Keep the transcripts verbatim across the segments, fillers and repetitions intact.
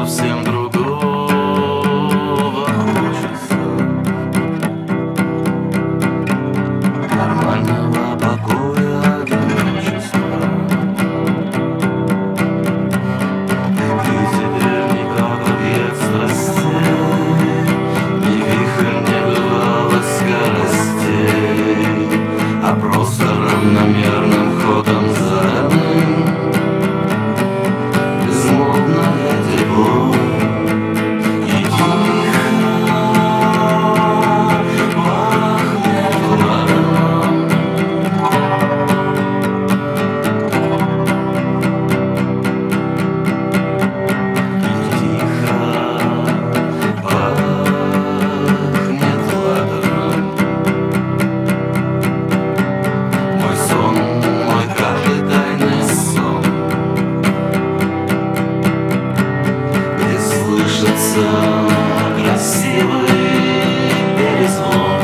совсем другого хочется. Нормального покоя, одиночества. И ты теперь не как объект страстей, ни вихрь, не бывало скоростей, а просто равномерным ходом заданным безмолвное тепло. И тихо пахнет ладаном. И тихо пахнет ладаном. Мой сон, мой каждый тайный сон, где слышится красивый перезвон,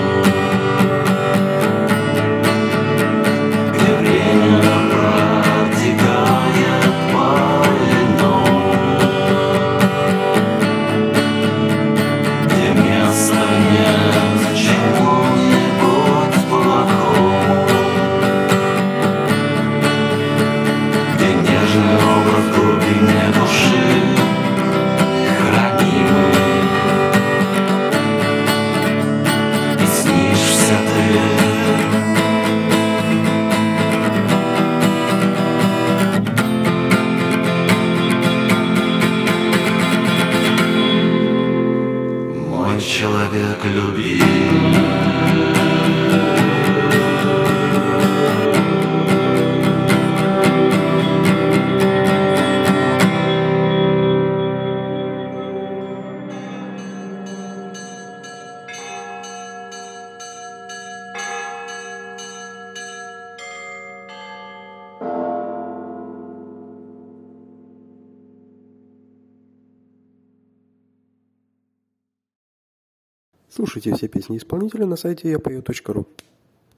где время протекает по-иному, где места нет чему-нибудь плохому, где нежный образ в глубине души хранимый. И снишься ты. Мой человек любимый. Слушайте все песни исполнителя на сайте я пою точка ру.